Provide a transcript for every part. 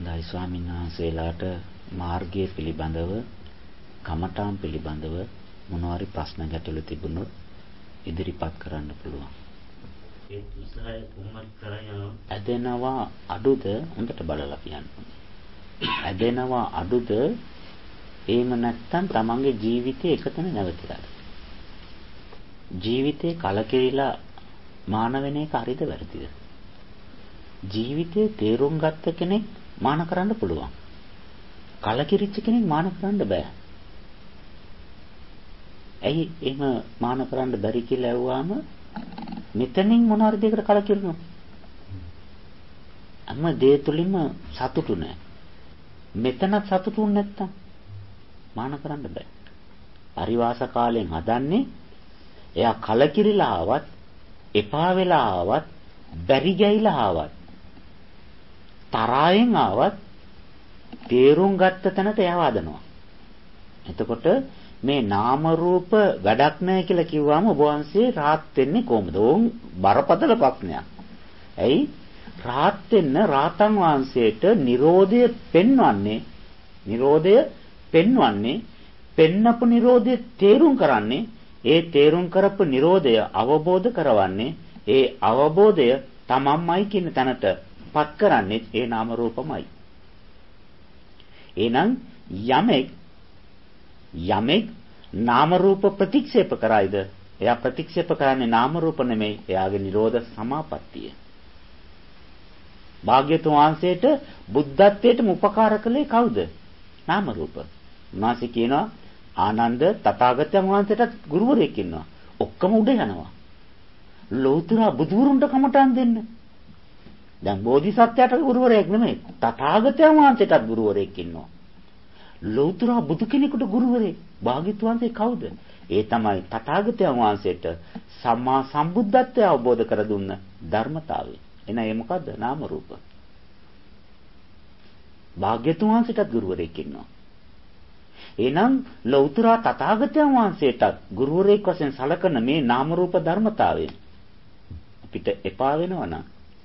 දයි ස්වාමීන් වහන්සේලාට මාර්ගය පිළිබඳව කමඨාන් පිළිබඳව මොනවාරි ප්‍රශ්න ගැටලු තිබුණොත් ඉදිරිපත් කරන්න පුළුවන්. ඒ උත්සාහය කොහොමද කරන්නේ? ඇදෙනවා අඩුද හොඳට බලලා කියන්න. ඇදෙනවා අඩුද එහෙම නැත්නම් තමන්ගේ ජීවිතේ එකතන නැවතිලාද? ජීවිතේ කලකිරිලා මාන වෙන එක හරිද වැරදිද? ජීවිතේ තේරුම් ගත්ත කෙනෙක් මාන කරන්න පුළුවන්. කලකිරිච්ච කෙනෙක් මාන කරන්න බෑ. ඇයි එහෙම මාන කරන්න බැරි කියලා ඇහුවාම මෙතනින් මොනවාරි දෙයකට කලකිරෙනවා. අම්ම දේ තුලින්ම සතුටු නෑ. මෙතනත් සතුටු නැත්තම් මාන කරන්න බෑ. පරිවාස කාලයෙන් හදන්නේ එයා කලකිරිලා ආවත් එපා වෙලා ආවත් බැරි ගෑයිලා ආවත් තරහෙන් ආවත් තේරුම් ගත්ත තැනට එයා වදනවා. එතකොට මේ නාම රූප වැඩක් නැහැ කියලා කිව්වම ඔබ වහන්සේ rahat වෙන්නේ කොහොමද? ඕන් බරපතල ප්‍රශ්නයක්. ඇයි? rahat වෙන්න රාතන් වහන්සේට Nirodha පෙන්වන්නේ පෙන්නපු Nirodha තේරුම් කරන්නේ ඒ තේරුම් කරපු Nirodha අවබෝධ කරවන්නේ ඒ අවබෝධය තමන්මයි කියන තැනට පත් කරන්නේ ඒ නාම රූපමයි. එහෙනම් යමෙක් නාම රූප ප්‍රතික්ෂේප කරයිද? එයා ප්‍රතික්ෂේප කරන්නේ නාම රූප නෙමෙයි, එයාගේ නිරෝධ සමාපත්තිය. භාග්‍යතුන් වහන්සේට බුද්ධත්වයටම උපකාර කළේ කවුද? නාම රූප. උන්වහන්සේ කියනවා ආනන්ද තථාගතයන් වහන්සේටත් ගුරුවරයෙක් ඉන්නවා. ඔක්කොම උඩ යනවා. ලෞතර බුදුරුන්ට කමටන් දෙන්න. දැන් බෝධිසත්වයට ගුරුවරයෙක් නෙමෙයි, තථාගතයන් වහන්සේටත් ගුරුවරයෙක් ඉන්නවා. ලෞතර බුදු කෙනෙකුට ගුරුවරයෙක් භාග්‍යතුන් වහන්සේ කවුද? ඒ තමයි තථාගතයන් වහන්සේට සම්මා සම්බුද්ධත්වය අවබෝධ කර දුන්න ධර්මතාවය. එන ඒ මොකද්ද? නාම රූප. භාග්‍යතුන් වහන්සේටත් ගුරුවරයෙක් ඉන්නවා. එහෙනම් ලෞතර තථාගතයන් වහන්සේටත් ගුරුවරයෙක් වශයෙන් සලකන මේ නාම රූප ධර්මතාවය අපිට එපා වෙනවනම්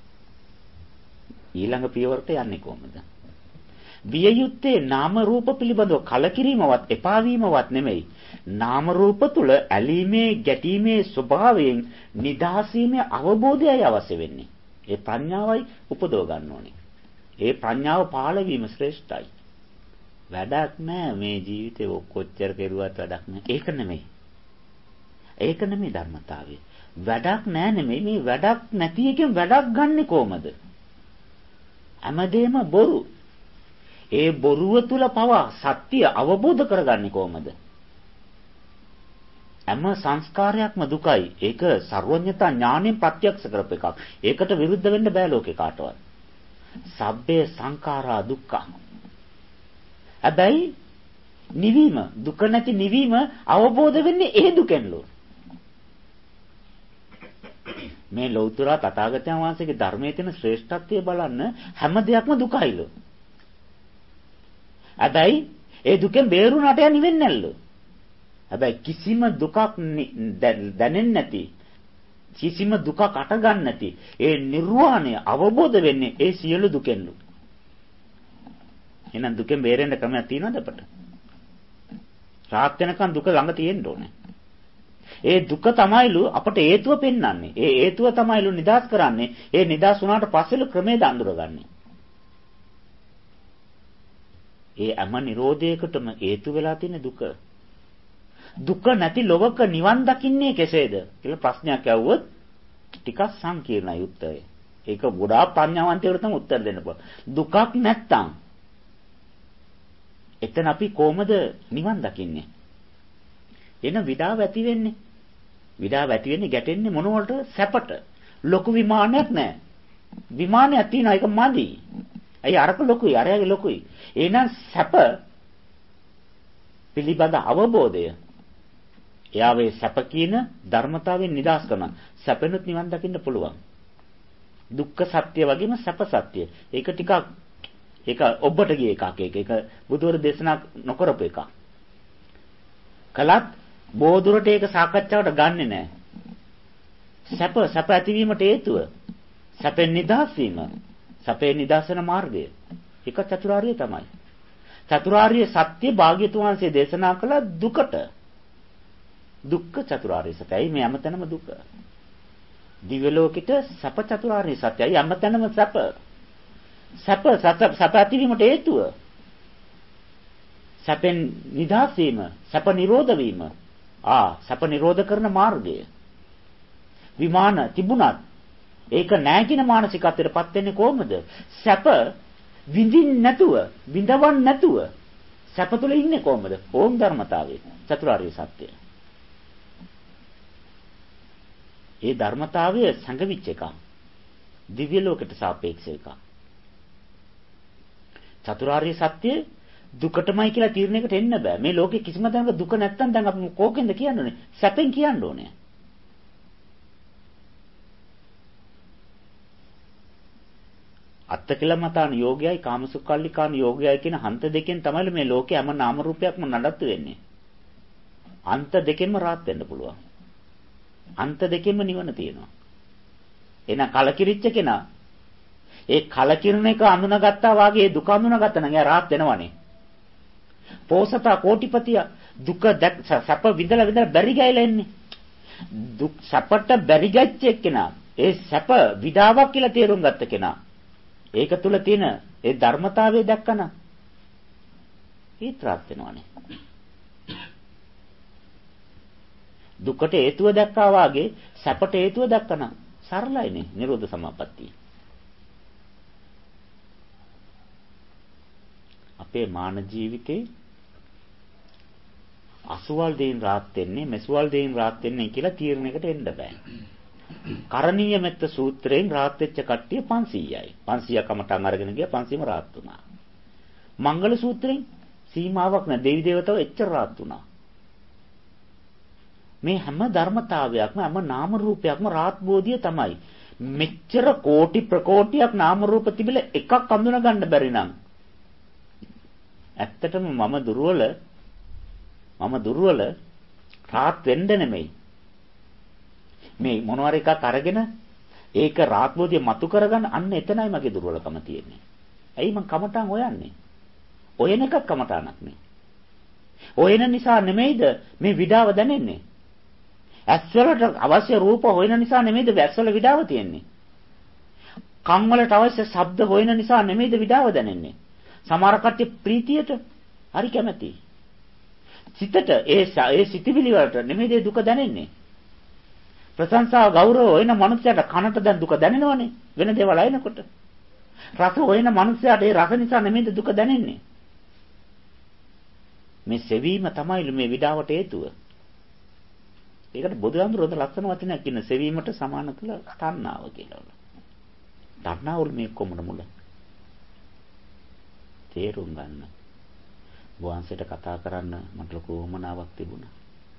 ඊළඟ පියවරට යන්නේ කොහොමද? විය යුත්තේ නාම රූප පිළිබඳව කලකිරීමවත් එපා වීමවත් නෙමෙයි. නාම රූප තුල ඇලීමේ ගැටීමේ ස්වභාවයෙන් නිදහසීමේ අවබෝධයයි අවශ්‍ය වෙන්නේ. ඒ ප්‍රඥාවයි උපදව ගන්න ඕනේ. ඒ ප්‍රඥාව පාළ වීම ශ්‍රේෂ්ඨයි. වැඩක් නෑ මේ ජීවිතේ කොච්චර කෙරුවත් වැඩක් නෑ. ඒක නෙමෙයි ධර්මතාවය. වැඩක් නෑ නෙමෙයි, මේ වැඩක් නැති එකෙන් වැඩක් ගන්නෙ කොහමද? හැමදේම බොරු. ඒ බොරුව තුල පවා සත්‍ය අවබෝධ කරගන්නේ කොහමද? හැම සංස්කාරයක්ම දුකයි. ඒක සර්වඥතා ඥාණයෙන් ප්‍රත්‍යක්ෂ කරපු එකක්. ඒකට විරුද්ධ වෙන්න බෑ ලෝකේ කාටවත්. සබ්බේ සංඛාරා දුක්ඛ. හැබැයි නිවීම, දුක නැති නිවීම අවබෝධ වෙන්නේ ඒ දුකෙන්ලු. මේ ලෞතර තථාගතයන් වහන්සේගේ ධර්මයේ තියෙන ශ්‍රේෂ්ඨත්වය බලන්න හැම දෙයක්ම දුකයිලු. හැබැයි ඒ දුකෙන් බේරුණාට යා නිවෙන්නේ නැල්ලු. හැබැයි කිසිම දුකක් දැනෙන්නේ නැති, කිසිම දුකක් අට ගන්න නැති ඒ නිර්වාණය අවබෝධ වෙන්නේ ඒ සියලු දුකෙන්ලු. එහෙනම් දුකෙන් බේරෙන්න ක්‍රමයක් තියෙනවද අපට? රාත් වෙනකන් දුක ළඟ තියෙන්න ඕනේ. ඒ දුක තමයිලු අපට හේතුව පෙන්වන්නේ. ඒ හේතුව තමයිලු නිදාස් කරන්නේ. ඒ නිදාස් වුණාට පස්සෙලු ක්‍රමේ දඬුරගන්නේ. ඒ හැම නිරෝධයකටම හේතු වෙලා තියෙන දුක. දුක නැති ලෝක නිවන් දකින්නේ කෙසේද කියලා ප්‍රශ්නයක් ඇහුවොත් ටිකක් සංකීර්ණයි උත්තරය. ඒක ගොඩාක් ප්‍රඥාවන්තයෙකුට තමයි උත්තර දෙන්න පුළුවන්. දුකක් නැත්තම් එතන අපි කොහමද නිවන් දකින්නේ? එන විඩාව ඇති වෙන්නේ. විඩාව ඇති වෙන්නේ ගැටෙන්නේ මොන වලට? සැපට. ලොකු විමානයක් නැහැ. විමානයක් තියෙනවා ඒක මදි. ඇයි අරක ලොකුයි, අරයාගේ ලොකුයි. එහෙනම් සැප පිළිබඳ අවබෝධය එයාවේ සැප කියන ධර්මතාවයෙන් නිදහස් කරනවා. සැපෙනුත් නිවන් දකින්න පුළුවන්. දුක්ඛ සත්‍ය වගේම සැප සත්‍ය. ඒක ටිකක් ඒක ඔබට ගිය එකක්. ඒක බුදුවරු දේශනා නොකරපු එකක්. කලත් බෝධුරට ඒක සාකච්ඡාවට ගන්නෙ නෑ. සැප ඇතිවීමට හේතුව සැපෙන් නිදහස් වීම. සැපේ නිදහසන මාර්ගය. එක චතුරාර්ය තමයි. චතුරාර්ය සත්‍ය භාග්‍යතුන් වහන්සේ දේශනා කළ දුකට. දුක්ඛ චතුරාර්ය සත්‍යයි මේ හැමතැනම දුක. දිව්‍ය ලෝකෙට සැප චතුරාර්ය සත්‍යයි හැමතැනම සැප. සැප ඇතිවීමට හේතුව. සැපෙන් නිදහස් වීම, සැප නිරෝධ වීම. සැප නිරෝධ කරන මාර්ගය. විමාන තිබුණත් ඒක නැගින මානසිකත්වයටපත් වෙන්නේ කොහොමද? සැප විඳින්න නැතුව, විඳවන්න නැතුව සැප තුළ ඉන්නේ කොහොමද? ඕම් ධර්මතාවයේ චතුරාර්ය සත්‍යය. ඒ ධර්මතාවය සංගවිච්ච එකක්. දිව්‍ය ලෝකයට සාපේක්ෂ එකක්. චතුරාර්ය සත්‍ය දුකටමයි කියලා තීරණයකට එන්න බෑ. මේ ලෝකේ කිසිම තැනක දුක නැත්තම් දැන් අපි කෝකෙන්ද කියන්නේ? සැපෙන් කියන්න ඕනේ. අත්තකලමතාන යෝගයයි කාමසුඛල්ලිකාන යෝගයයි කියන හන්ත දෙකෙන් තමයි මේ ලෝකේ හැම නාම රූපයක්ම නඩත්තු වෙන්නේ. අන්ත දෙකෙන්ම rahat වෙන්න පුළුවන්. අන්ත දෙකෙන්ම නිවන තියෙනවා. එහෙනම් කලකිරිච්ච කෙනා ඒ කලකිරණ එක අඳුනගත්තා වාගේ දුක අඳුනගත්තා නම් එයා rahat වෙනවනේ. පෝසතා කෝටිපතිය දුක සැප විඳලා බැරි ගෑලා එන්නේ. දුක් සැපට බැරි ගැච්ච එක්කෙනා ඒ සැප විඩාවක් කියලා තේරුම් ගත්ත කෙනා ඒක තුල තියෙන ඒ ධර්මතාවය දැක්කන ඊත්‍රාත් වෙනවනේ. දුකට හේතුව දැක්කා වාගේ සැපට හේතුව දැක්කන සරලයිනේ නිරෝධ සමාපත්තිය. අපේ මාන ජීවිතේ අසුවල් දෙයින් rahat වෙන්නේ මෙසුවල් දෙයින් rahat වෙන්නේ කියලා තීරණයකට එන්න බෑ. කරණීය මෙත්ත සූත්‍රයෙන් rahat වෙච්ච කට්ටිය 500යි. 500 කමටන් අරගෙන ගියා 500ම rahat වුණා. මංගල සූත්‍රයෙන් සීමාවක් නැ දෙවි දේවතාවෝ එච්චර rahat වුණා. මේ හැම ධර්මතාවයක්ම හැම නාම රූපයක්ම rahat බෝධිය තමයි. මෙච්චර කෝටි ප්‍රකෝටියක් නාම රූප තිබිලා එකක් අඳුන ගන්න බැරි නම් ඇත්තටම මම දුර්වල rahat වෙන්න නෙමෙයි. මේ මොනවාර එකක් අරගෙන ඒක rahat බෝධිය මතු කරගන්න අන්න එතනයි මගේ දුර්වලකම තියෙන්නේ. ඇයි මං කමටන් හොයන්නේ? ඔයන එකක් කමටනක් නේ. ඔයන නිසා නෙමෙයිද මේ විඩාව දැනෙන්නේ? ඇස්වලට අවශ්‍ය රූප හොයන නිසා නෙමෙයිද ඇස්වල විඩාව තියෙන්නේ? කන් වලට අවශ්‍ය ශබ්ද හොයන නිසා නෙමෙයිද විඩාව දැනෙන්නේ? සමහර කට්ටිය ප්‍රීතියට හරි කැමැති. සිතට ඒ සිතිවිලි වලට නෙමෙයිද දුක දැනෙන්නේ? ප්‍රශංසාව ගෞරව හොයන මනුස්සයාට කනට දැන් දුක දැනෙනවනේ වෙන දේවල් අයනකොට. රස හොයන මනුස්සයාට ඒ රස නිසා නෙමෙයිද දුක දැනෙන්නේ? මේ සෙවීම තමයි මේ විඩාවට හේතුව. ඒකට බුදුහාමුදුරුවෝ ලස්සන වචනයක් කියන සෙවීමට සමාන කළ තණ්හාව කියලා. තණ්හාවල මේ කොමුණ මුල. තේරුම් ගන්න. වහන්සේට කතා කරන්න මට ලොකු උවමනාවක් තිබුණා.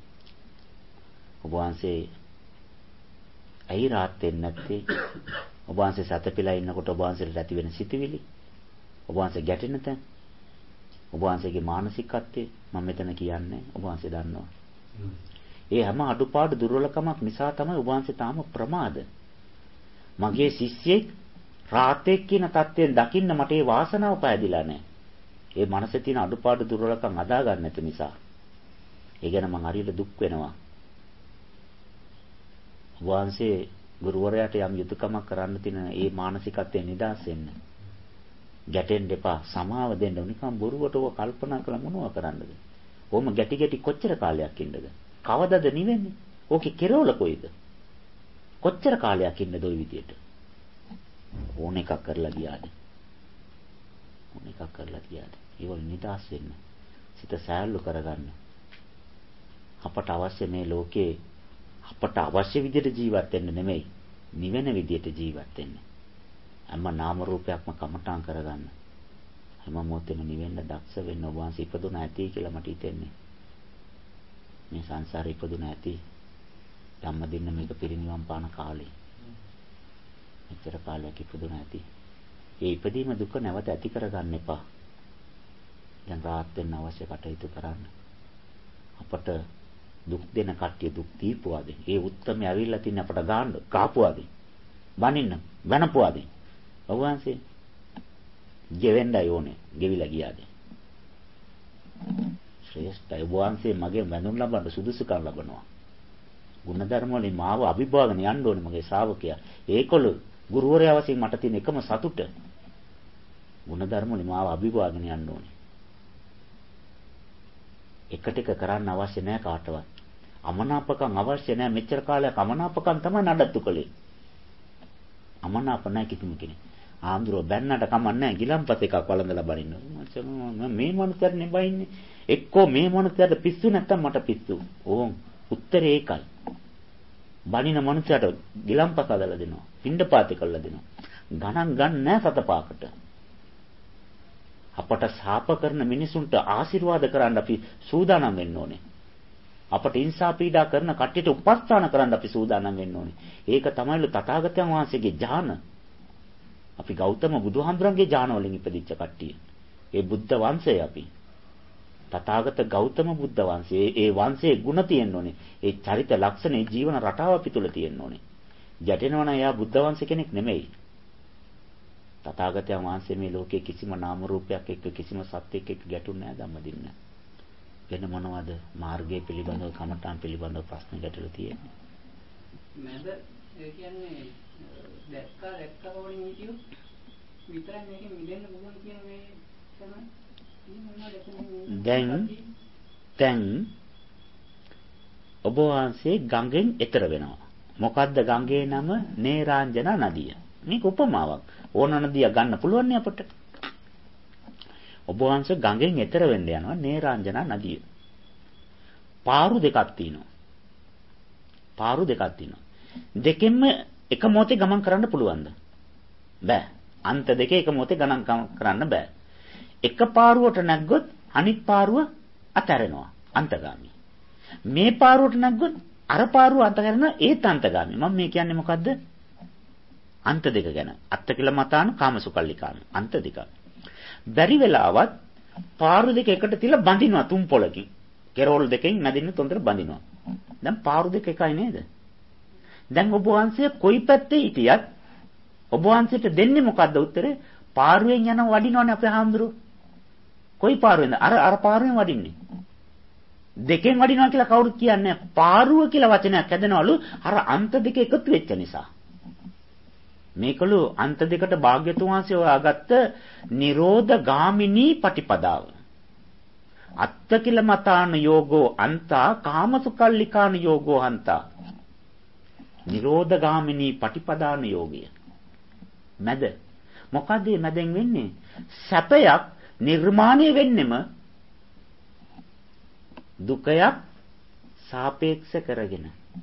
ඔබ වහන්සේ ඇයි rahat වෙන්නේ නැත්තේ? ඔබ වහන්සේ සතපිලා ඉන්නකොට ඔබ වහන්සේට ඇති වෙන සිතුවිලි, ඔබ වහන්සේ ගැටෙන තැන්, ඔබ වහන්සේගේ මානසිකත්වය මම මෙතන කියන්නේ ඔබ වහන්සේ දන්නවා. ඒ හැම අඩුපාඩු දුර්වලකමක් නිසා තමයි ඔබ වහන්සේ තාම ප්‍රමාද. මගේ ශිෂ්‍යෙක් රාතේ කියන தත්ත්වයෙන් දකින්න මට ඒ වාසනාව පෑදිලා නැහැ. ඒ මනසේ තියෙන අඩුපාඩු දුර්වලකම් අදා ගන්න නැති නිසා. ඒ ගැන මං හරියට දුක් වෙනවා. වහන්සේ ගුරුවරයාට යම් යුතුයකමක් කරන්න තියෙන ඒ මානසිකත්වයෙන් නිදහස් වෙන්න. ගැටෙන්න එපා, සමාව දෙන්න. නිකන් බොරුවට ඔය කල්පනා කළා මොනවා කරන්නද? ඕම ගැටි කොච්චර කාලයක් ඉන්නද? කවදද නිවෙන්නේ? ඕකේ කෙරවල කොයිද? කොච්චර කාලයක් ඉන්නද ওই විදියට? ඕන එකක් කරලා ගියාද? ඒවල නිදහස් වෙන්න. සිත සෑහළු කරගන්න. අපට අවශ්‍ය මේ ලෝකේ අපට අවශ්‍ය විදිහට ජීවත් වෙන්න නෙමෙයි, නිවෙන විදිහට ජීවත් වෙන්න. හැම නාම රූපයක්ම කමඨාන් කරගන්න. හැම මොහොතෙම නිවෙන්න දක්ෂ වෙන්න ඔබ වහන්සේ ඉපදුන ඇති කියලා මට හිතෙන්නේ. මේ සංසාරේ ඉපදුන ඇති. ධම්මදින්න මේක පිරිනිවන් පාන කාලේ. මෙච්චර කාලයක් ඉපදුන ඇති. ඒ ඉපදීම දුක නැවත ඇති කරගන්න එපා. දැන් rahat වෙන්න අවශ්‍ය කටයුතු කරන්න. අපට දුක් දෙන කට්ටිය දුක් දීපුවාද? ඒ උත්තරම ඇවිල්ලා තින්නේ අපට ගහපුවාද? බනින්න, වෙනපුවාද? ඔබ වහන්සේ ගෙවෙන්නයි ඕනේ. ගෙවිලා ගියාද? ශ්‍රේෂ්ඨයි. වහන්සේ මගේ වැඳුම් ලබන්න සුදුසුකම් ලබනවා. ගුණධර්ම වලින් මාව අභිභාගන යන්න ඕනේ මගේ ශ්‍රාවකයා. ඒකොළු ගුරුවරයා වශයෙන් මට තියෙන එකම සතුට. ගුණධර්ම වලින් මාව අභිභාගන යන්න ඕනේ. එකට එක කරන්න අවශ්‍ය නැහැ කාටවත්. අමනාපකම් අවශ්‍ය නැහැ. මෙච්චර කාලයක් අමනාපකම් තමයි නඩත්තු කළේ. අමනාප නැහැ කිසිම කෙනෙක්. ආන්දරෝ බැන්නට කමන්නේ නැහැ. ගිලම්පත් එකක් වළඳලා බරින්න. මේ මොනතරම් නෙබයින්නේ. එක්කෝ මේ මොනතරම් පිස්සු නැත්තම් මට පිස්සු. ඕම් උත්තරේ ඒකයි. බණින මනුස්සයට ගිලම්පත් හදලා දෙනවා. පින්ඩපාතේ කරලා දෙනවා. ගණන් ගන්න නැහැ සතපාකට. අපට ශාප කරන මිනිසුන්ට ආශිර්වාද කරන්න අපි සූදානම් වෙන්න ඕනේ. අපට හිංසා පීඩා කරන කට්ටියට උපස්ථාන කරන්න අපි සූදානම් වෙන්න ඕනේ. ඒක තමයිලු තථාගතයන් වහන්සේගේ ඥාන. අපි ගෞතම බුදුහාමුදුරන්ගේ ඥාන වලින් ඉපදිච්ච කට්ටිය. ඒ බුද්ධ වංශය අපි. තථාගත ගෞතම බුද්ධ වංශය. ඒ වංශයේ ගුණ තියෙන්න ඕනේ. ඒ චරිත ලක්ෂණ, ඒ ජීවන රටාව අපි තුල තියෙන්න ඕනේ. ජටිනවන එයා බුද්ධ වංශ කෙනෙක් නෙමෙයි. තථාගතයන් වහන්සේ මේ ලෝකේ කිසිම නාම රූපයක් එක්ක කිසිම සත්‍යයක් එක්ක ගැටුන්නේ නැහැ ධම්මදින්න. වෙන මොනවද මාර්ගය පිළිබඳව කමඨාන් පිළිබඳව ප්‍රශ්න ගැටලු තියෙන්නේ? මම ඒ කියන්නේ දැක්කා වගේ වීඩියෝ විතරක් මේකෙන් මිදෙන්න පුළුවන් කියන මේ තමයි දැන් ඔබ වහන්සේ ගඟෙන් එතර වෙනවා. මොකද්ද ගඟේ නම? නේරාංජනා නදිය. මේක උපමාවක්. ඕන නදිය ගන්න පුළුවන් නේ අපට. ඔබ වහන්සේ ගඟෙන් එතර වෙන්න යනවා නේරාංජනා නදිය. පාරු දෙකක් තියෙනවා. දෙකෙන්ම එක මොහොතේ ගමන් කරන්න පුළුවන්ද? බෑ. අන්ත දෙකේ එක මොහොතේ ගණන් කරන්න බෑ. එක පාරුවට නැග්ගොත් අනිත් පාරුව අතහැරෙනවා. අන්තගාමී. මේ පාරුවට නැග්ගොත් අර පාරුව අතහැරෙනවා ඒත් අන්තගාමී. මම මේ කියන්නේ මොකද්ද? අන්ත දෙක ගැන. අත්ත කියලා මතාන කාමසුකල්ලිකාන. අන්ත දෙක. බැරි වෙලාවත් පාරු දෙක එකට තියලා බඳිනවා තුන් පොලකින්. කෙරෝල් දෙකෙන් නැදින්න තොන්තර බඳිනවා. දැන් පාරු දෙක එකයි නේද? දැන් ඔබ වහන්සේ කොයි පැත්තේ හිටියත් ඔබ වහන්සේට දෙන්නේ මොකද්ද උත්තරේ? පාරුවෙන් යන වඩිනවනේ අපේ හාමුදුරුවෝ. කොයි පාරුවෙන්ද? අර පාරුවෙන් වඩින්නේ. දෙකෙන් වඩිනවා කියලා කවුරුත් කියන්නේ නැහැ. පාරුව කියලා වචනයක් හැදෙනවලු අර අන්ත දෙක එකතු වෙච්ච නිසා. මේකලු අන්ත දෙකට භාග්‍යතුන් වහන්සේ හොයාගත්ත නිරෝධ ගාමිනී පටිපදාව. අත්ත කිල මතාන යෝගෝ අන්තා කාමසුකල්ලිකාන යෝගෝ අන්තා. නිරෝධ ගාමිනී පටිපදාන යෝගය. මැද මොකද මේ මැදෙන් වෙන්නේ? සැපයක් නිර්මාණය වෙන්නෙම දුකයක් සාපේක්ෂ කරගෙන.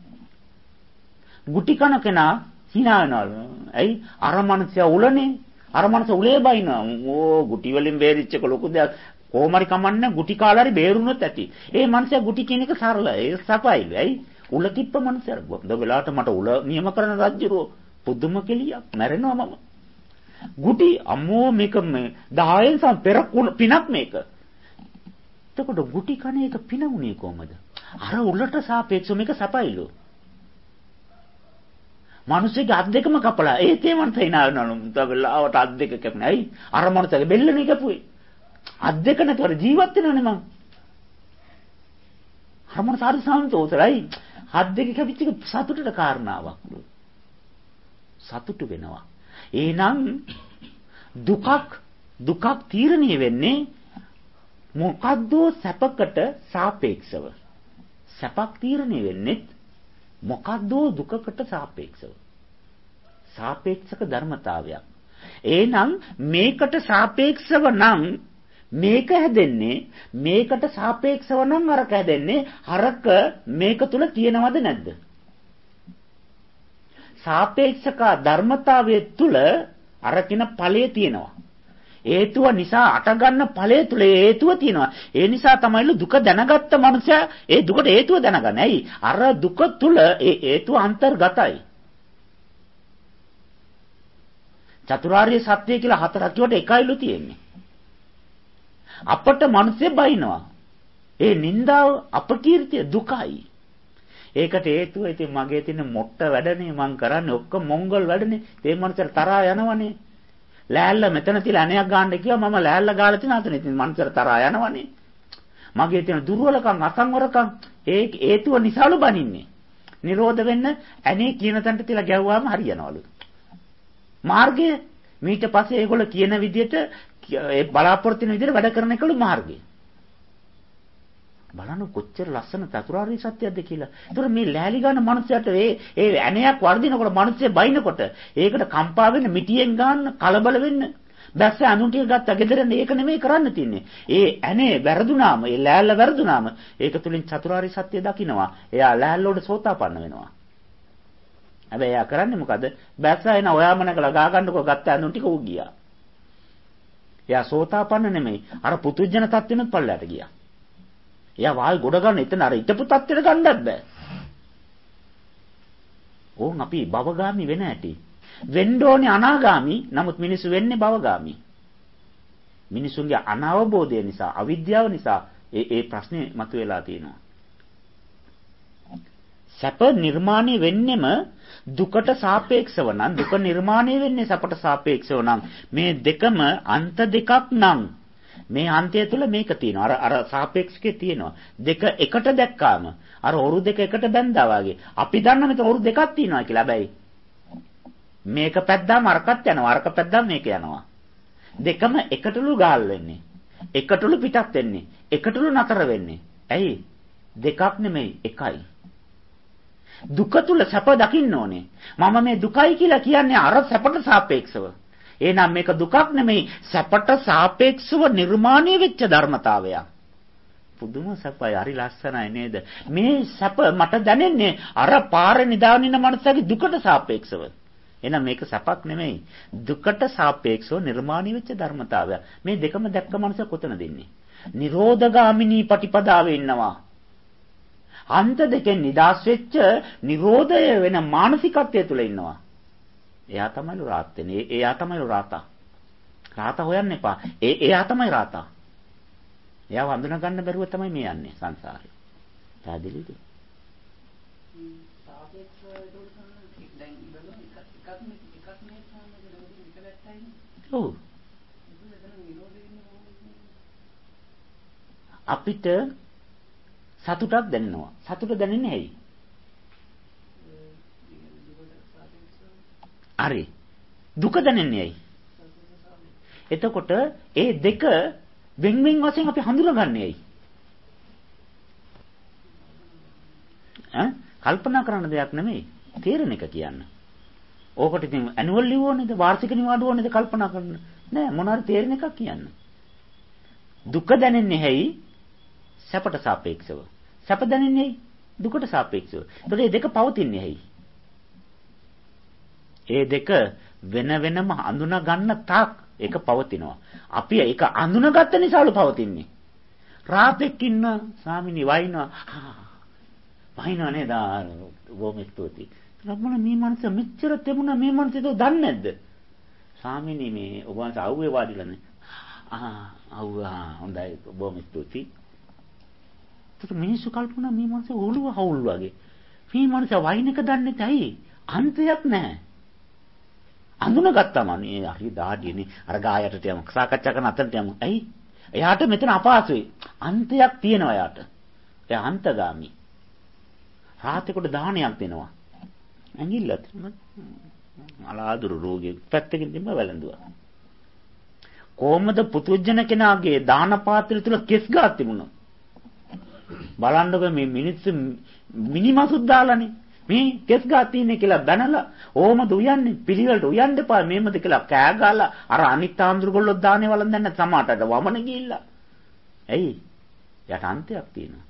ගුටි කන කෙනා hina වෙනවලු. ඇයි? අර මනුස්සයා උලනේ. අර මනුස්සයා උලේ බයිනවා. ඕ ගුටි වලින් බේරිච්ච ලොකු දෙයක්. කොහොමරි කමන්නේ ගුටි කාලා හරි බේරුණොත් ඇති. ඒ මනුස්සයා ගුටි කියන එක සරලයි. ඒ සපයිලු. ඇයි? උල කිප්ප මනුස්සයා. ගොඩ වෙලාවට මට උල නියම කරන රජුරෝ පුදුම කෙලියක්. මැරෙනවා මම. ගුටි අම්මෝ මේක 10න් සම පෙර පිනක් මේක. එතකොට ගුටි කන එක පින උනේ කොහමද? අර උලට සාපේක්ෂව මේක සපයිලු. මිනිස්සුගේ අත් දෙකම කපලා ඒතේ මන්ට හිනාවනලු. තවලාවට අත් දෙක කැපුණා. ඇයි? අර මනුස්සයාගේ බෙල්ලනේ කැපුවේ. අත් දෙක නැතුව ජීවත් වෙනවනේ මං. අර මනුස්සයා සාන්තෝසලයි. අත් දෙක කැපිච්ච එක සතුටට කාරණාවක්. සතුටු වෙනවා. එහෙනම් දුකක් තීරණය වෙන්නේ මොකද්ද? සැපකට සාපේක්ෂව. සැපක් තීරණය වෙන්නේ මොකද්ද? දුකකට සාපේක්ෂව. සාපේක්ෂක ධර්මතාවයක්. එහෙනම් මේකට සාපේක්ෂව නම් මේක හැදෙන්නේ, මේකට සාපේක්ෂව නම් අරක හැදෙන්නේ. අරක මේක තුල තියෙනවද නැද්ද? සාපේක්ෂක ධර්මතාවයේ තුල අරකින ඵලය තියෙනවා. හේතුව නිසා අටගන්න ඵලය තුල හේතුව තියෙනවා. ඒ නිසා තමයිලු දුක දැනගත්ත මනුස්සයා ඒ දුකට හේතුව දැනගන්නේ. ඇයි? අර දුක තුල ඒ හේතුව අන්තර්ගතයි. චතුරාර්ය සත්‍ය කියලා හතරක් කියවට එකයිලු තියෙන්නේ. අපට මිනිස්සේ බයිනවා. ඒ නිന്ദාව අපකීර්තිය දුකයි. ඒකට හේතුව ඉතින් මගේ තියෙන මොට්ට වැඩනේ මං කරන්නේ ඔක්කොම මොංගල් වැඩනේ. ඒ මනුස්සයා තරහා යනවනේ. ලෑල්ල මෙතන තියලා අණයක් ගන්න කිව්වා මම ලෑල්ල ගාලා තියන අතන ඉතින් මනසට තරහා යනවනේ. මගේ තියෙන දුර්වලකම් අසංවරකම් ඒ හේතුව නිසාලු බනින්නේ. නිරෝධ වෙන්න ඇනේ කියන තැනට තියලා ගැව්වාම හරියනවලු. මාර්ගය ඊට පස්සේ ඒගොල්ලෝ කියන විදිහට ඒ බලාපොරොත්තු වෙන විදිහට වැඩ කරන එකලු මාර්ගය. බලන්න කොච්චර ලස්සන චතුරාර්ය සත්‍යයක්ද කියලා. ඒතර මේ ලෑලි ගන්න මනුස්සයට ඒ ඇණයක් වර්ධිනකොට මනුස්සය බයිනකොට ඒකට කම්පා වෙන්න, මිටියෙන් ගන්න, කලබල වෙන්න. බැස්ස අඳුන් ටික ගත්තා ගෙදරින් ඒක නෙමෙයි කරන්න තියන්නේ. ඒ ඇණේ වැරදුනාම, ඒ ලෑල්ල වැරදුනාම ඒක තුලින් චතුරාර්ය සත්‍ය දකින්නවා. එයා ලෑල්ල වල සෝතාපන්න වෙනවා. හැබැයි එයා කරන්නේ මොකද? බැස්ස එන ඔයාම නැගලා ගා ගන්නකො ගත්ත අඳුන් ටික ඌ ගියා. එයා සෝතාපන්න නෙමෙයි. අර පුතුජන තත්ත්වෙනුත් පල්ලයට ගියා. එයා වාල් ගොඩ ගන්න එතන අර හිටපු තත්ත්වෙට ගන්නත් බෑ. ඕන් අපි භවගාමි වෙන ඇති. වෙන්න ඕනේ අනාගාමි. නමුත් මිනිස්සු වෙන්නේ භවගාමි. මිනිසුන්ගේ අනවබෝධය නිසා, අවිද්‍යාව නිසා ඒ ප්‍රශ්නේ මතුවලා තියෙනවා. සැප නිර්මාණය වෙන්නෙම දුකට සාපේක්ෂව නම්, දුක නිර්මාණය වෙන්නේ සැපට සාපේක්ෂව නම්, මේ දෙකම අන්ත දෙකක් නම් මේ අන්තය තුල මේක තියෙනවා. අර සාපේක්ෂකේ තියෙනවා. දෙක එකට දැක්කාම අර ඔරු දෙක එකට බැඳා වගේ. අපි දන්න මෙතන ඔරු දෙකක් තියෙනවා කියලා. හැබැයි මේක පැද්දාම අරකට යනවා. අරක පැද්දාම මේක යනවා. දෙකම එකටලු ගාල් වෙන්නේ. එකටලු පිටත් වෙන්නේ. එකටලු නතර වෙන්නේ. ඇයි? දෙකක් නෙමෙයි එකයි. දුක තුල සැප දකින්න ඕනේ. මම මේ දුකයි කියලා කියන්නේ අර සැපට සාපේක්ෂව. එහෙනම් මේක දුකක් නෙමෙයි සැපට සාපේක්ෂව නිර්මාණය වෙච්ච ධර්මතාවයක්. පුදුම සැපයි, හරි ලස්සනයි නේද? මේ සැප මට දැනෙන්නේ අර පාරේ නිදාගෙන ඉන්න මනුස්සයාගේ දුකට සාපේක්ෂව. එහෙනම් මේක සැපක් නෙමෙයි. දුකට සාපේක්ෂව නිර්මාණය වෙච්ච ධර්මතාවයක්. මේ දෙකම දැක්ක මනුස්සයා කොතනද ඉන්නේ? නිරෝධගාමිනී පටිපදාවේ ඉන්නවා. අන්ත දෙකෙන් නිදාස් වෙච්ච නිරෝධය වෙන මානසිකත්වය තුල ඉන්නවා. එයා තමයි රාත් වෙන්නේ. එයා තමයි රාතා. රාතා හොයන්න එපා. එයා තමයි රාතා. එයාව හඳුනා ගන්න බැරුව තමයි මේ යන්නේ සංසාරේ. පැහැදිලිද? ඔව්. අපිට සතුටක් දැනෙනවා. සතුට දැනෙන්නේ ඇයි? හරි. දුක දැනෙන්නේ ඇයි? එතකොට ඒ දෙක වෙන් වෙන් වශයෙන් අපි හඳුනගන්නේ ඇයි? කල්පනා කරන දෙයක් නෙමෙයි. තේරෙන එක කියන්න. ඕකට ඉතින් ඇනුවල් ලිව් ඕනේද? වාර්ෂික නිවාඩු ඕනේද කල්පනා කරන්න? නෑ මොනවාරි තේරෙන එකක් කියන්න. දුක දැනෙන්නේ ඇයි? සැපට සාපේක්ෂව. සැප දැනෙන්නේ ඇයි? දුකට සාපේක්ෂව. ඒතකොට මේ දෙක පවතින්නේ ඇයි? ඒ දෙක වෙන වෙනම අඳුනා ගන්න තාක් ඒක පවතිනවා. අපි ඒක අඳුනාගත්ත නිසාලු පවතින්නේ. රාතෙක් ඉන්න ස්වාමිනී වයින්නවා. වයින්නවා නේද? බොහොම ස්තුතියි. රබ්බන මේ මනස මෙච්චර තෙමුණා මේ මනස ඒක දන්නේ නැද්ද? ස්වාමිනී මේ ඔබ වහන්සේ අවුවේ වාඩිලානේ. හොඳයි බොහොම ස්තුතියි. ඒක මිනිස්සු කල්පනා මේ මනස ඔළුව හවුල් වගේ. මේ මනස වයින් එක දන්නේ නැතයි. අන්තයක් නැහැ. අඳුනගත්තාම නේ හරි දාඩියනේ අර ගායටට යමු සාකච්ඡා කරන අතරට යමු. ඇයි? එයාට මෙතන අපහසුයි. අන්තයක් තියෙනවා එයාට. එයා අන්තගාමි. රාතේකට දාහනයක් දෙනවා. ඇඟිල්ලත් අලාදුරු රෝගියෙක් පැත්තකින් දෙන්න වැළඳුවා. කොහොමද පුතුජන කෙනාගේ දාන පාත්‍රය තුල කෙස් ගාත් තිබුණා. බලන්නකො මේ මිනිස්සු මිනිමසුත් දාලානේ. මේ කෙස් ගා තියෙන්නේ කියලා බැනලා ඕමද උයන්නේ පිළිවෙලට උයන්න එපා මේමද කියලා කෑ ගාලා අර අනිත් ආන්දරගොල්ලෝ දානේ වලන් දැන්න සමාටට වමන ගිහිල්ලා. ඇයි? යට අන්තයක් තියෙනවා.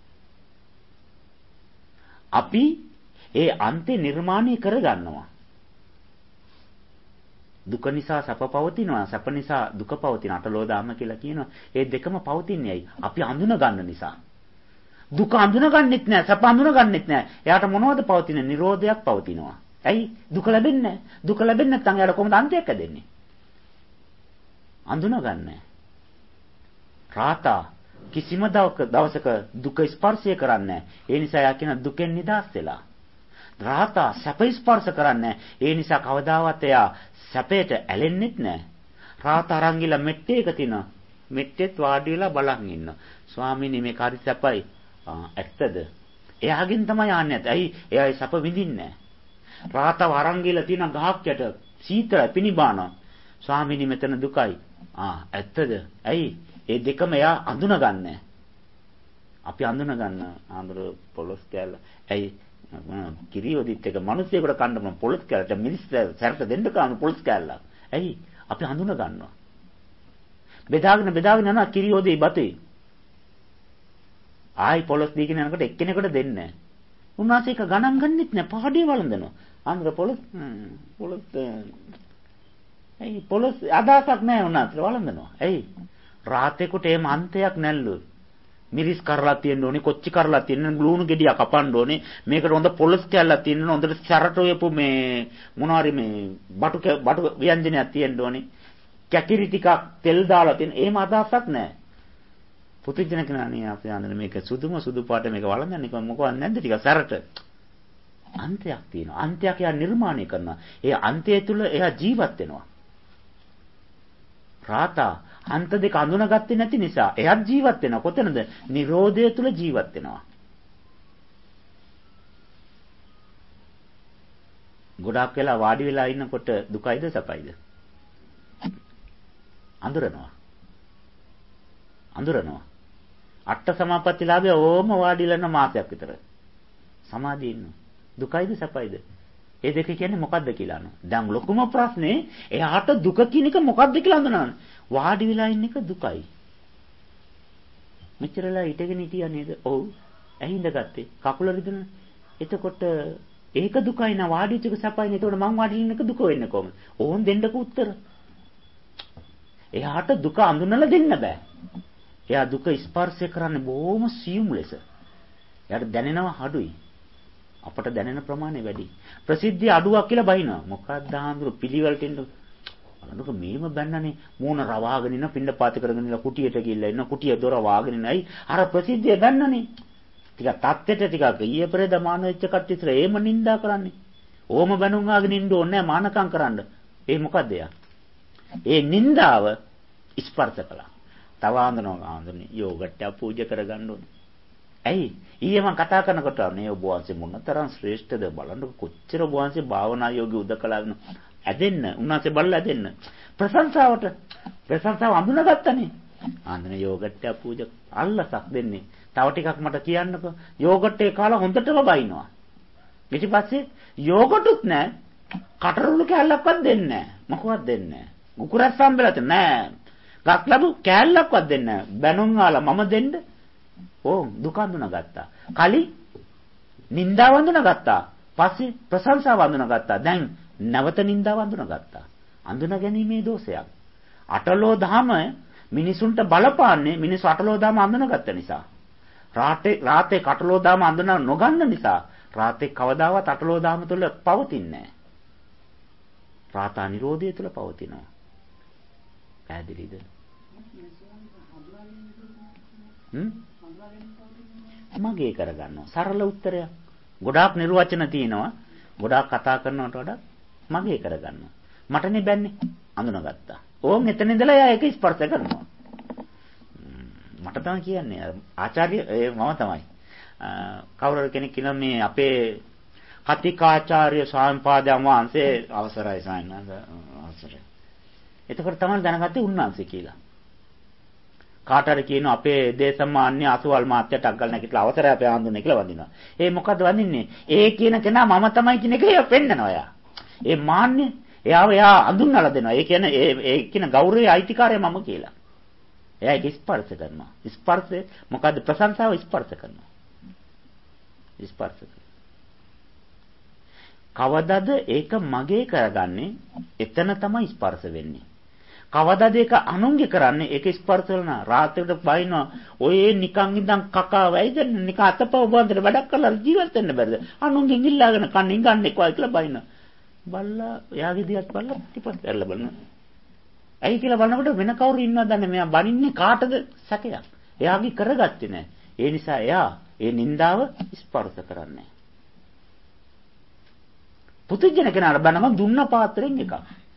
අපි ඒ අන්තේ නිර්මාණය කරගන්නවා. දුක නිසා සැප පවතිනවා, සැප නිසා දුක පවතින අටලෝදාම කියලා කියනවා. ඒ දෙකම පවතින්නේ ඇයි? අපි අඳුන ගන්න නිසා. දුක අඳුනගන්නෙත් නැහැ, සැප අඳුනගන්නෙත් නැහැ. එයාට මොනවද පවතින? නිරෝධයක් පවතිනවා. ඇයි? දුක ලැබෙන්නේ නැහැ. දුක ලැබෙන්නේ නැත්නම් එයාට කොහොමද අන්තයක් හැදෙන්නේ? අඳුනගන්නේ. රාතා කිසිම දවසක දුක ස්පර්ශය කරන්නේ නැහැ. ඒ නිසා එයා කියන දුකෙන් නිදහස් වෙලා. රාතා සැප ස්පර්ශ කරන්නේ. ඒ නිසා කවදාවත් එයා සැපයට ඇලෙන්නෙත් නැහැ. රාතා අරන් ගිහලා මෙට්ටේක තිනා. මෙට්ටෙත් වාඩි වෙලා බලන් ඉන්න. ස්වාමීනි මේක හරි සැපයි. ඇත්තද? එයාගෙන් තමයි ආන්නේ. ඇයි? එයා ඒ සැප විඳින්නේ නැහැ. රාතාව අරන් ගිහලා තිනා ගහක් යට සීතල පිනිබානවා. ස්වාමීනි මෙතන දුකයි. ඇත්තද? ඇයි? ඒ දෙකම එයා අඳුනගන්නේ. අපි අඳුනගන්න ආන්දර පොලොස් කැල්ල. ඇයි? කිරියොදිත් එක මිනිස්සුෙකුට කන්න බෑ පොලොස් කැල්ලට මිනිස් සැරට දෙන්න කාම පොලොස් කැල්ල. ඇයි? අපි අඳුන ගන්නවා. බෙදාගෙන යනවා කිරියොදේ බතේ. ආයි පොලොස් දීගෙන යනකොට එක්කෙනෙකුට දෙන්නේ නැහැ. උන්වහන්සේ එක ගණන් ගන්නෙත් නැහැ. පහඩිය වළඳනවා. ආන්දර පොලොස් ඇයි පොලොස් අදාසක් නැහැ උන්වහන්සේ වළඳනවා. ඇයි? රාතේකට එහෙම අන්තයක් නැල්ලු. මිරිස් කරලා තියෙන්න ඕනේ, කොච්චි කරලා තියෙන්න, ලුණු ගෙඩියක් කපන්න ඕනේ. මේකට හොඳ පොලොස් කැල්ලක් තියෙන්න ඕනේ. හොඳට සැරට යපු මේ මොනවාරි මේ බටු ව්‍යංජනයක් තියෙන්න ඕනේ. කැකිරි ටිකක් තෙල් දාලා තියෙන. එහෙම අදහසක් නැහැ. පුදුජන කෙනානේ අපි ආනන මේක සුදු පාට මේක වළඳන්නේ මොකවත් නැද්ද ටික සැරට. අන්තයක් තියෙනවා. අන්තයක් එයා නිර්මාණය කරනවා. ඒ අන්තය තුල එයා ජීවත් වෙනවා. රාතා අන්ත දෙක අඳුනගත්තේ නැති නිසා එයාත් ජීවත් වෙනවා. කොතනද? නිරෝධය තුල ජීවත් වෙනවා. ගොඩාක් වෙලා වාඩි වෙලා ඉන්නකොට දුකයිද සැපයිද? අඳුරනවා. අට සමාපත්තිලාභය ඕම වාඩිලා ඉන්න මාසයක් විතර. සමාධියේ ඉන්න. දුකයිද සැපයිද? ඒ දෙක කියන්නේ මොකද්ද කියලා අහනවා. දැන් ලොකුම ප්‍රශ්නේ එයාට දුක කියන එක මොකද්ද කියලා හඳුනගන්න. වාඩි වෙලා ඉන්න එක දුකයි. මෙච්චරලා හිටගෙන හිටියා නේද? ඔව්. ඇයි ඉඳගත්තේ? කකුල රිදෙන. එතකොට ඒක දුකයි නා වාඩි වෙච්ච එක සැපයි නේ. එතකොට මං වාඩි ඉන්න එක දුක වෙන්නේ කොහොමද? ඕන් දෙන්නක උත්තර. එයාට දුක අඳුනලා දෙන්න බෑ. එයා දුක ස්පර්ශ කරන්නේ බොහොම සියුම් ලෙස. එයාට දැනෙනවා අඩුයි. අපට දැනෙන ප්‍රමාණය වැඩි. ප්‍රසිද්ධිය අඩුවක් කියලා බයිනවා. මොකක්ද ආඳුරු පිළිවෙලට ඉන්න. අනුක මේම බැන්නනේ මූණ රවාගෙන ඉන්න පින්නපාත කරගෙන ඉන්න කුටියට ගිහිල්ලා ඉන්න කුටිය දොර වාගෙන ඉන්නයි අර ප්‍රසිද්ධිය බැන්නනේ. ටිකක් තත්ත්වෙට ටිකක් ඊයේ පෙරේද මාන වෙච්ච කට්ටිය ඉතල ඒම නින්දා කරන්නේ. ඕම බැනුම් ආගෙන ඉන්න ඕනේ මානකම් කරන්න. ඒ මොකද්ද යා? ඒ නින්දාව ස්පර්ශ කළා. තව ආන්දනේ යෝගට්ටය පූජා කරගන්න ඕනේ. ඇයි? ඊයේ මම කතා කරනකොට මේ ඔබ වහන්සේ මොනතරම් ශ්‍රේෂ්ඨද බලන්න කොච්චර ඔබ වහන්සේ භාවනා යෝගී උදකලාගෙන ඇදෙන්න උන්වහන්සේ බලලා ඇදෙන්න ප්‍රශංසාව අඳුනගත්තනේ. ආන්දනේ යෝගට්ටය පූජා අල්ලසක් දෙන්නේ. තව ටිකක් මට කියන්නකෝ. යෝගට්ටේ කාලා හොඳටම බයිනවා. ඊට පස්සේ යෝගටුත් නැහැ. කටරුළු කැල්ලක්වත් දෙන්නේ නැහැ. මොකවත් දෙන්නේ නැහැ. උකුරස් සම්බලත නැහැ. ගස් ලැබු කැල්ලක්වත් දෙන්නේ නැහැ. බැනුම් ආලා මම දෙන්න. ඕ දුක අඳුනගත්තා. කලි නින්දාව අඳුනගත්තා. පස්සේ ප්‍රශංසාව අඳුනගත්තා. දැන් නැවත නින්දාව අඳුනගත්තා. අඳුන ගැනීමේ දෝෂයක්. අටලෝ දහම මිනිසුන්ට බලපාන්නේ මිනිස්සු අටලෝ දහම අඳුනගත්ත නිසා. රාතේ කටලෝ දහම අඳුන නොගන්න නිසා රාතේ කවදාවත් අටලෝ දහම තුල පවතින්නේ නැහැ. රාතා නිරෝධය තුල පවතිනවා. පැහැදිලිද? මගේ කරගන්නවා. සරල උත්තරයක්. ගොඩාක් නිර්වචන තියෙනවා. ගොඩාක් කතා කරනවට වඩා මගේ කරගන්නවා. මටනේ බැන්නේ. අඳුනගත්තා. ඕන් එතන ඉඳලා එයා ඒක ස්පර්ශ කරනවා. මට තමයි කියන්නේ ආචාර්ය මම තමයි. කවුරු කෙනෙක් කියනවා මේ අපේ කතිකාචාර්ය ස්වාමීපාදයන් වහන්සේ අවසරයි සායනද අවසරයි. එතකොට තමයි දැනගත්තේ උන්වහන්සේ කියලා. කාට හරි කියනවා අපේ දේශමාන්‍ය අසුවල් මාත්‍යට අග්ගල් නැගිටලා අවසරය අපේ ආන්දුනේ කියලා වඳිනවා. ඒ මොකද්ද වඳින්නේ? ඒ කියන කෙනා මම තමයි කියන එක එයා පෙන්නනවා එයා. ඒ මාන්නේ එයා අඳුන්වලා දෙනවා. ඒ කියන්නේ ඒ කියන ගෞරවයේ අයිතිකාරය මම කියලා. එයා ඒක ස්පර්ශ කරනවා. ස්පර්ශය මොකද්ද? ප්‍රශංසාව ස්පර්ශ කරනවා. ස්පර්ශ කරනවා. කවදද ඒක මගේ කරගන්නේ? එතන තමයි ස්පර්ශ වෙන්නේ. කවදාද ඒක අනුන්ගේ කරන්නේ? ඒක ස්පර්ශ කරන රාත්‍රියට බයිනවා. ඔය නිකන් ඉඳන් කකා වැයිද නිකන් අතපව බඳින වැඩක් කරලා ජීවත් වෙන්න බැරිද? අනුන්ගෙන් ඉල්ලාගෙන කන්නේ ගන්න එක්කයි කියලා බයිනවා. බල්ලා එයාගේ දිහාත් බල්ලා පිටිපස්ස ඇරලා බලනවා. ඇයි කියලා බලනකොට වෙන කවුරු ඉන්නවද දන්නේ මෙයා බනින්නේ කාටද සැකයක්. එයාගේ කරගත්තේ නැහැ. ඒ නිසා එයා ඒ නින්දාව ස්පර්ශ කරන්නේ. පුදුජන කෙනාට බනම දුන්න පාත්‍රයෙන් එකක්.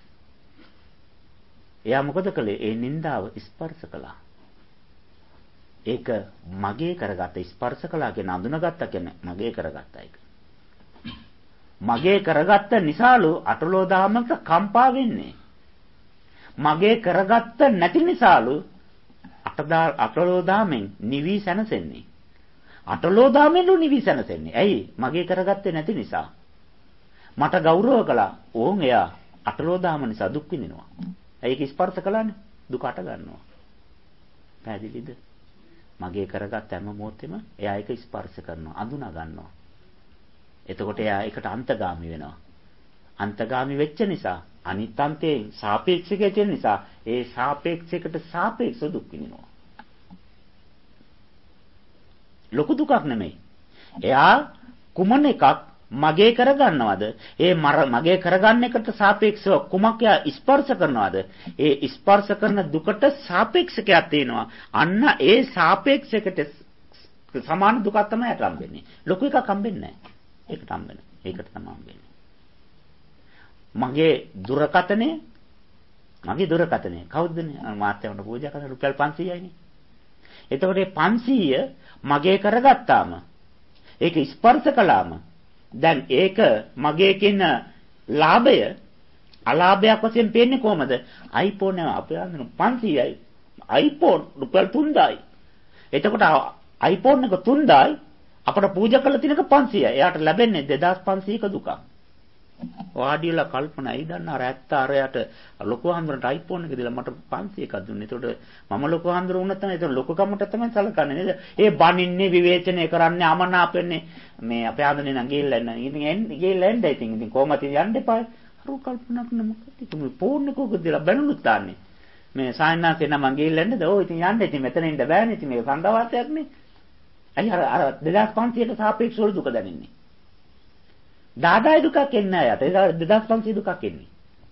එයා මොකද කළේ? ඒ නින්දාව ස්පර්ශ කළා. ඒක මගේ කරගත්ත ස්පර්ශ කළා කියන අඳුනගත්ත කියන්නේ මගේ කරගත්ත එක. මගේ කරගත්ත නිසාලු අටලෝ දාමක කම්පා වෙන්නේ. මගේ කරගත්ත නැති නිසාලු අටලෝ දාමෙන් නිවි සැනසෙන්නේ. අටලෝ දාමෙන්ලු නිවි සැනසෙන්නේ. ඇයි? මගේ කරගත්තේ නැති නිසා. මට ගෞරව කළා. ඕන් එයා අටලෝ දාම නිසා දුක් විඳිනවා. ඒක ස්පර්ශ කළානේ. දුක අට ගන්නවා. පැහැදිලිද? මගේ කරගත් හැම මොහොතෙම එයා ඒක ස්පර්ශ කරනවා, අඳුනා ගන්නවා. එතකොට එයා ඒකට අන්තගාමි වෙනවා. අන්තගාමි වෙච්ච නිසා අනිත් අන්තයෙන් සාපේක්ෂකය තියෙන නිසා ඒ සාපේක්ෂයකට සාපේක්ෂව දුක් විඳිනවා. ලොකු දුකක් නෙමෙයි. එයා කුමන එකක් මගේ කරගන්නවද? ඒ මගේ කරගන්න එකට සාපේක්ෂව කුමක් එයා ස්පර්ශ කරනවද? ඒ ස්පර්ශ කරන දුකට සාපේක්ෂකයක් තියෙනවා. අන්න ඒ සාපේක්ෂයකට සමාන දුකක් තමයි යට හම්බෙන්නේ. ලොකු එකක් හම්බෙන්නේ නැහැ. ඒකට හම්බෙන්නේ. ඒකට තමයි හම්බෙන්නේ. මගේ දුරකතනේ කවුදනේ? මාත්‍යවට පූජා කරන රුපියල් 500යිනේ. එතකොට මේ 500 මගේ කරගත්තාම ඒක ස්පර්ශ කළාම දැන් ඒක මගේ කියන ලාභය අලාභයක් වශයෙන් පේන්නේ කොහමද? iPhone එක අපේ අඳුන 500යි. iPhone රුපියල් 3000යි. එතකොට iPhone එක 3000යි අපට පූජා කරලා තියෙනක 500යි. එයාට ලැබෙන්නේ 2500ක දුකක්. වාඩිලා කල්පනායි දන්න අර ඇත්ත අරයට ලොකු හඳුනට iPhone එක දීලා මට 500ක් දුන්නේ. ඒතකොට මම ලොකු හඳුන වුණා තමයි. ඒක ලොකු කමට තමයි සලකන්නේ නේද? ඒ බනින්නේ විවේචනය කරන්නේ අමනාපෙන්නේ මේ අපේ හඳුනේ නම් ගිහිල්ලා ඉන්න. ඉතින් ගිහිල්ලා එන්න ඉතින් කොහොමද යන්න එපා. අර කල්පනා කරන මොකද මේ ෆෝන් එක උග දීලා බැනුනුත් තාන්නේ. මේ සායනාසේ නම් මං ගිහිල්ලා එන්නද? ඔව් ඉතින් යන්න. ඉතින් මෙතන ඉන්න බෑනේ. ඉතින් මේක සංඝවාසයක් නේ. අයි අර 2500ට සාපේක්ෂව දුක දැනෙන්නේ. 10000 දුකක් එන්නේ නැහැ යට. 2500 දුකක් එන්නේ.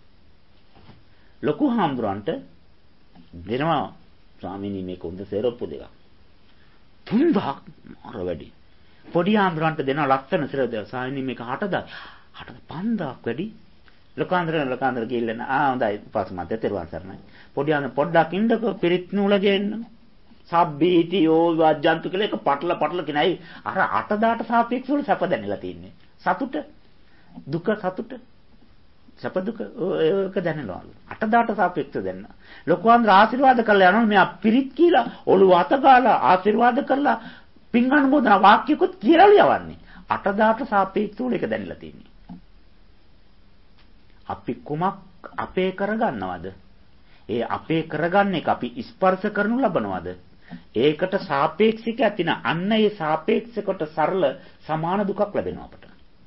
ලොකු හාමුදුරන්ට දෙනවා ස්වාමීනි මේක උන්ද සෙරප්පු දෙකක්. 3000 අර වැඩි. පොඩි හාමුදුරන්ට දෙනවා ලක්ෂණ සෙරප්පු. ස්වාමීනි මේක 8000. 5000ක් වැඩි. ලොකාන්දර ගිහිල්ලා හොඳයි පස්මත් තෙරුවන් සරණයි. පොඩි හාමුදුර පොඩ්ඩක් ඉන්නකෝ පිරිත් නූල ගේන්න. සබ්බීතියෝ වජ්ජන්තු කියලා එක පටල කිනයි අර 8000ට සාපේක්ෂව සැප දැනෙලා තින්නේ. සතුට දුක සතුට සැප දුක ඒක දැනෙනවලු 8000ට සාපේක්ෂව දැනන. ලොකුවන්ද ආශිර්වාද කරලා යනවා මෙයා පිරිත් කියලා ඔළුව අත ගාලා ආශිර්වාද කරලා පින් අනුමෝදන වාක්‍යකුත් කියලාලු යවන්නේ. 8000ට සාපේක්ෂව ඒක දැනෙලා තින්නේ. අපි කුමක් අපේ කරගන්නවද? ඒ අපේ කරගන්න එක අපි ස්පර්ශ කරනු ලබනවද? ඒකට සාපේක්ෂික ඇතින අන්න ඒ සාපේක්ෂකට සරල සමාන දුකක් ලැබෙනවා අපට.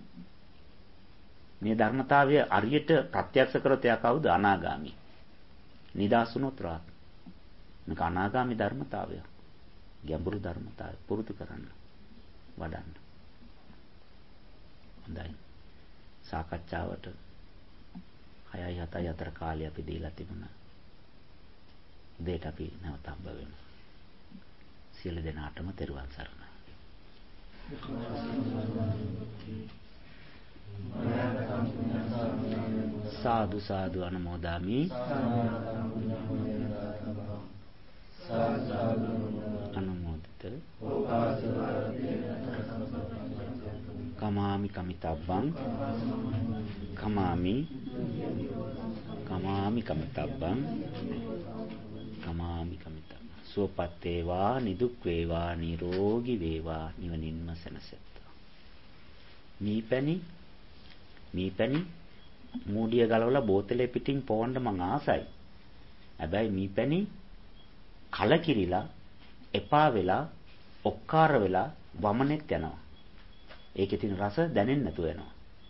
මේ ධර්මතාවය අරියට ප්‍රත්‍යක්ෂ කරොත් එයා කවුද? අනාගාමි. නිදාසුනොත් රාත්. මේක අනාගාමි ධර්මතාවය. ගැඹුරු ධර්මතාවය පුරුදු කරන්න. වඩන්න. හොඳයි. සාකච්ඡාවට 6යි 7යි අතර කාලය අපි දීලා තිබුණා. දෙයට අපි නැවත හම්බ වෙමු. සියලු දෙනාටම තෙරුවන් සරණයි. සාදු සාදු අනුමෝදාමි. අනුමෝදිත. කමාමි කමිතබ්බං කමාමි කමිතබ්බං කමාමි කමිතබ්බං සුවපත් වේවා නිදුක් වේවා නිරෝගී වේවා නිවනින්ම සැනසෙත්වා. මීපැණි මූඩිය ගලවලා බෝතලේ පිටින් පොවන්න මං ආසයි. හැබැයි මීපැණි කලකිරිලා එපා වෙලා ඔක්කාර වෙලා වමනෙත් යනවා. ඒකේ තියෙන රස දැනෙන්නේ නැතුව යනවා.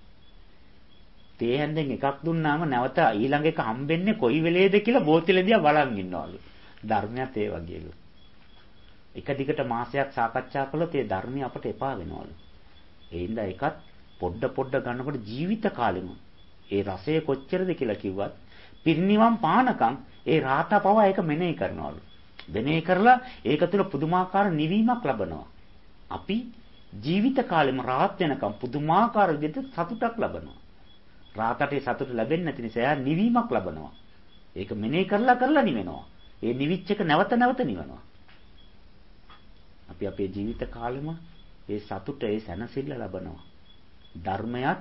තේ හැන්දෙන් එකක් දුන්නාම නැවත ඊළඟ එක හම්බෙන්නේ කොයි වෙලේද කියලා බෝතලෙදියා බලන් ඉන්නවලු. ධර්මයත් ඒ වගේලු. එක දිගට මාසයක් සාකච්ඡා කළොත් ඒ ධර්මය අපට එපා වෙනවලු. ඒ හින්දා ඒකත් පොඩ ගන්නකොට ජීවිත කාලෙම ඒ රසය කොච්චරද කියලා කිව්වත් පිරිනිවන් පානකම් ඒ රාතා පව ඒක මෙනෙහි කරනවලු. මෙනෙහි කරලා ඒක තුළ පුදුමාකාර නිවීමක් ලබනවා. අපි ජීවිත කාලෙම රාහත් වෙනකම් පුදුමාකාර විදිහට සතුටක් ලබනවා. රාතට ඒ සතුට ලැබෙන්නේ නැති නිසා එයා නිවීමක් ලබනවා. ඒක මෙනෙහි කරලා නිවෙනවා. ඒ නිවිච්ච එක නැවත නැවත නිවනවා. අපි අපේ ජීවිත කාලෙම ඒ සතුට ඒ සැනසෙල්ල ලබනවා. ධර්මයක්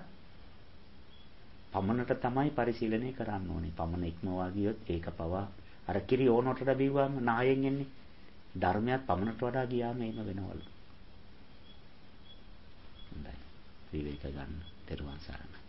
පමණට තමයි පරිශීලනය කරන්න ඕනේ. පමණ ඉක්මවා ගියොත් ඒක පවා අර කිරි ඕනොටට බිව්වම නායෙන් එන්නේ. ධර්මයක් පමණට වඩා ගියාම එහෙම වෙනවලු. හොඳයි. විවේක ගන්න. ත්වන් සරණයි.